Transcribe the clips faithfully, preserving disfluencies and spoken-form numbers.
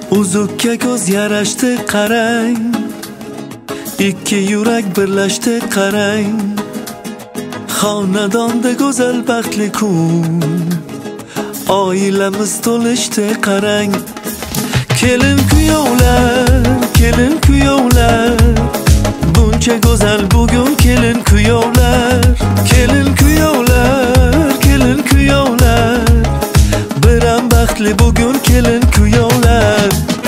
Uzukka ko'z yarashdi qarang, ikki yurak birlashdi qarang. Xonadonda go'zal baxtli kun, oilamiz to'lishdi qarang. Kelin kuyovlar, kelin kuyovlar, buncha go'zal bugun kelin kuyovlar. Kelin kuyovlar, kelin kuyovlar, biram baxtli bugun kelin kuyovlar.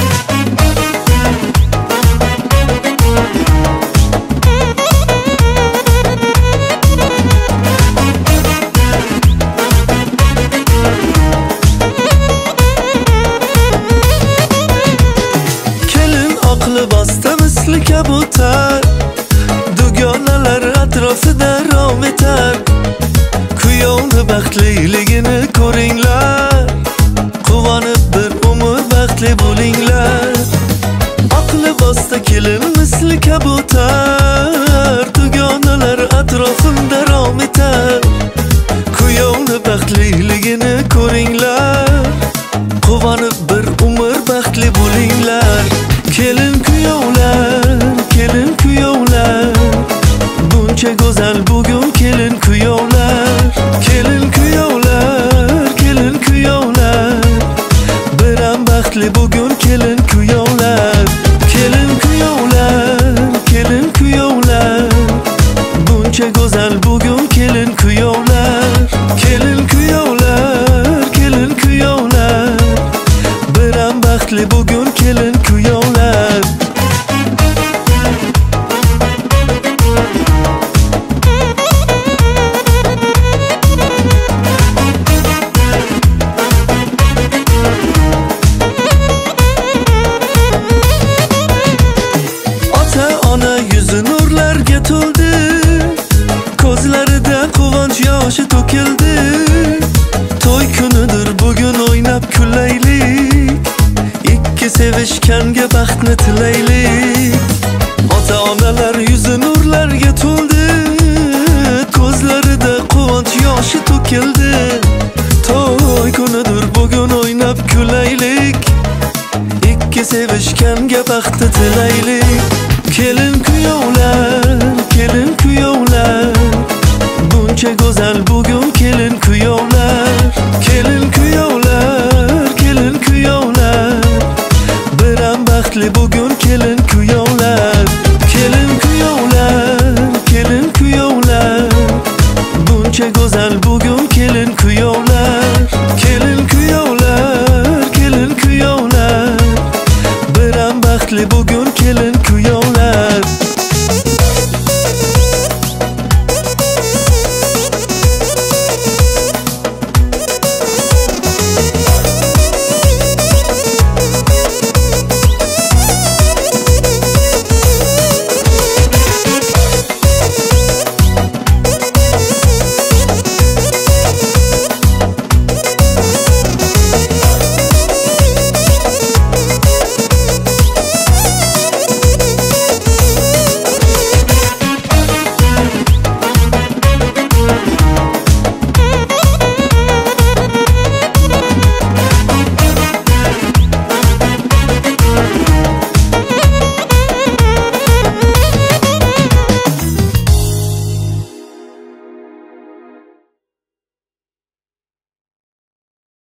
Bosdi misli kabutar, dugonalar atrofida rom etar. Kuyovni baxtliligini ko'ringlar, quvonib bir umr baxtli bo'linglar. Aqli bosta kelin misli kabutar, dugonalar atrofimda rom etar. Kuyovni baxtliligini ko'ringlar, quvonib bir umr baxtli bo'linglar. Kelin kuyovlar, kelin kuyovlar, buncha go'zal bugun kelin kuyovlar. Kelin kuyovlar, kelin kuyovlar, biram baxtli bugun kelin kuyovlar. Kelin kuyovlar, kelin kuyovlar, buncha go'zal bugun kelin kuyovlar. Kelin kuyovlar, kelin kuyovlar, biram baxtli bugun kelin kuyovlar. Ota ona yuzi nurlarga to'ldi, ko'zlarida quvonch yoshi to'kildi. To'y kunidir bugun o'ynab kullaylik, ikki sevishganga baxtni tilaylik. Ota onalar yuzi nurlarga to'ldi, ko'zlarida quvonch yoshi to'kildi. To'y kunidir bugun o'ynab kulaylik, ikki sevishganga baxtni tilaylik. Kelin kuyovlar, kelin kuyovlar,